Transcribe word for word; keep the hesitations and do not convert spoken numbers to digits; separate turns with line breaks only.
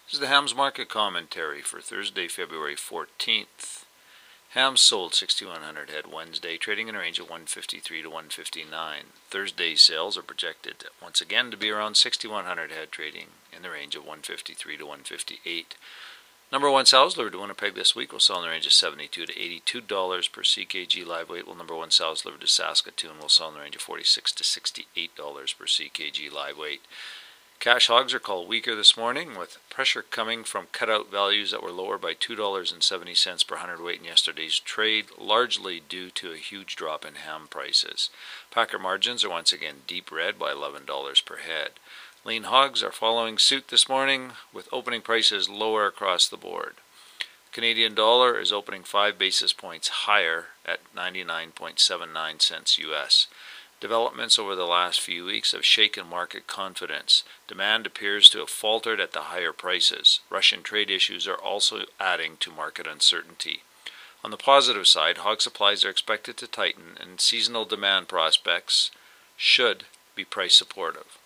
This is the Hams Market Commentary for Thursday, February fourteenth. Hams sold sixty-one hundred head Wednesday, trading in a range of one fifty-three to one fifty-nine. Thursday's sales are projected once again to be around sixty-one hundred head, trading in the range of one fifty-three to one fifty-eight. Number one sows delivered to Winnipeg this week will sell in the range of seventy-two to eighty-two dollars per C K G live weight, while number one sows delivered to Saskatoon will sell in the range of forty-six to sixty-eight dollars per C K G live weight. Cash hogs are called weaker this morning, with pressure coming from cutout values that were lower by two dollars and seventy cents per hundredweight in yesterday's trade, largely due to a huge drop in ham prices. Packer margins are once again deep red by eleven dollars per head. Lean hogs are following suit this morning, with opening prices lower across the board. Canadian dollar is opening five basis points higher at ninety-nine point seven nine cents U S. Developments over the last few weeks have shaken market confidence. Demand appears to have faltered at the higher prices. Russian trade issues are also adding to market uncertainty. On the positive side, hog supplies are expected to tighten, and seasonal demand prospects should be price supportive.